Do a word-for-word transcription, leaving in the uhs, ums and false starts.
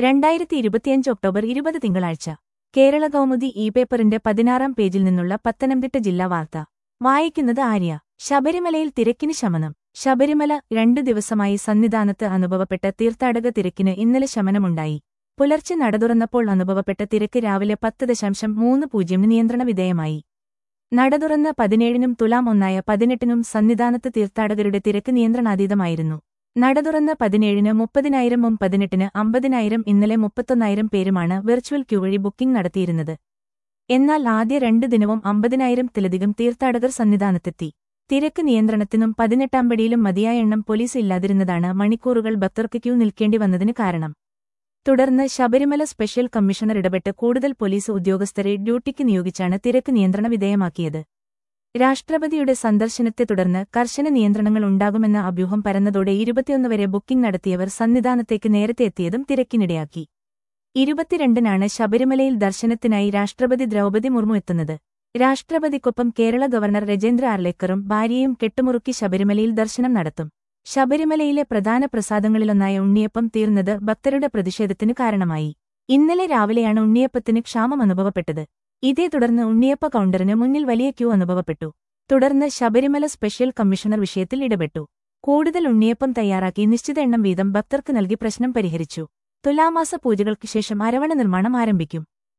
രണ്ടായിരത്തി ഇരുപത്തിയഞ്ച് ഒക്ടോബർ ഇരുപത് തിങ്കളാഴ്ച കേരള കൗമുദി ഇ പേപ്പറിന്റെ പതിനാറാം പേജിൽ നിന്നുള്ള പത്തനംതിട്ട ജില്ലാ വാർത്ത വായിക്കുന്നത് ആര്യ. ശബരിമലയിൽ തിരക്കിന് ശമനം. ശബരിമല രണ്ടു ദിവസമായി സന്നിധാനത്ത് അനുഭവപ്പെട്ട തീർത്ഥാടക തിരക്കിന് ഇന്നലെ ശമനമുണ്ടായി. പുലർച്ചെ നട തുറന്നപ്പോൾ അനുഭവപ്പെട്ട തിരക്ക് രാവിലെ പത്ത് ദശാംശം മൂന്ന് പൂജ്യം നിയന്ത്രണ വിധേയമായി. നട തുറന്ന പതിനേഴിനും തുലാം ഒന്നായ പതിനെട്ടിനും സന്നിധാനത്ത് തീർത്ഥാടകരുടെ തിരക്ക് നിയന്ത്രണാതീതമായിരുന്നു. നട തുറന്ന പതിനേഴിന് മുപ്പതിനായിരമും പതിനെട്ടിന് അമ്പതിനായിരം ഇന്നലെ മുപ്പത്തൊന്നായിരം പേരുമാണ് വെർച്വൽ ക്യൂ വഴി ബുക്കിംഗ് നടത്തിയിരുന്നത്. എന്നാൽ ആദ്യ രണ്ട് ദിനവും അമ്പതിനായിരത്തിലധികം തീർത്ഥാടകർ സന്നിധാനത്തെത്തി. തിരക്ക് നിയന്ത്രണത്തിനും പതിനെട്ടാം പടിയിലും മതിയായ എണ്ണം പോലീസ് ഇല്ലാതിരുന്നതാണ് മണിക്കൂറുകൾ ഭക്തർക്ക് ക്യൂ നിൽക്കേണ്ടി വന്നതിന് കാരണം. തുടർന്ന് ശബരിമല സ്പെഷ്യൽ കമ്മീഷണർ ഇടപെട്ട് കൂടുതൽ പോലീസ് ഉദ്യോഗസ്ഥരെ ഡ്യൂട്ടിക്ക് നിയോഗിച്ചാണ് തിരക്ക് നിയന്ത്രണ വിധേയമാക്കിയത്. രാഷ്ട്രപതിയുടെ സന്ദർശനത്തെ തുടർന്ന് കർശന നിയന്ത്രണങ്ങൾ ഉണ്ടാകുമെന്ന അഭ്യൂഹം പരന്നതോടെ ഇരുപത്തിയൊന്ന് വരെ ബുക്കിംഗ് നടത്തിയവർ സന്നിധാനത്തേക്ക് നേരത്തെ എത്തിയതും തിരക്കിനിടയാക്കി. ഇരുപത്തിരണ്ടിനാണ് ശബരിമലയിൽ ദർശനത്തിനായി രാഷ്ട്രപതി ദ്രൗപദി മുർമു എത്തുന്നത്. രാഷ്ട്രപതിക്കൊപ്പം കേരള ഗവർണർ രജേന്ദ്ര ആർലേക്കറും ഭാര്യയും കെട്ടുമുറുക്കി ശബരിമലയിൽ ദർശനം നടത്തും. ശബരിമലയിലെ പ്രധാന പ്രസാദങ്ങളിലൊന്നായ ഉണ്ണിയപ്പം തീർന്നത് ഭക്തരുടെ പ്രതിഷേധത്തിന് കാരണമായി. ഇന്നലെ രാവിലെയാണ് ഉണ്ണിയപ്പത്തിന് ക്ഷാമം അനുഭവപ്പെട്ടത്. ഇതേ തുടർന്ന് ഉണ്ണിയപ്പ കൗണ്ടറിന് മുന്നിൽ വലിയ ക്യൂ അനുഭവപ്പെട്ടു. തുടർന്ന് ശബരിമല സ്പെഷ്യൽ കമ്മീഷണർ വിഷയത്തിൽ ഇടപെട്ടു. കൂടുതൽ ഉണ്ണിയപ്പം തയ്യാറാക്കി നിശ്ചിത എണ്ണം വീതം ഭക്തർക്ക് നൽകി പ്രശ്നം പരിഹരിച്ചു. തുലാമാസ പൂജകൾക്ക് ശേഷം അരവണ നിർമ്മാണം ആരംഭിക്കും.